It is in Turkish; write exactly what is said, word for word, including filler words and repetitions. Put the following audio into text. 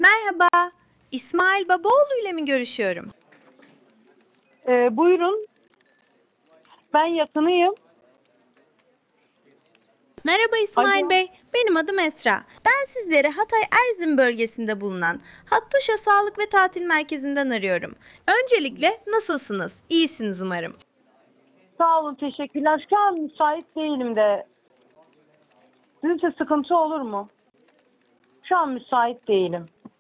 Merhaba, İsmail Babaoğlu ile mi görüşüyorum? Ee, buyurun. Ben yakınıyım. Merhaba İsmail Alo. Bey, benim adım Esra. Ben sizleri Hatay Erzin bölgesinde bulunan Hattuşa Sağlık ve Tatil Merkezi'nden arıyorum. Öncelikle nasılsınız? İyisiniz umarım. Sağ olun, teşekkürler. Şu an müsait değilim de. Sizin için sıkıntı olur mu? Şu an müsait değilim.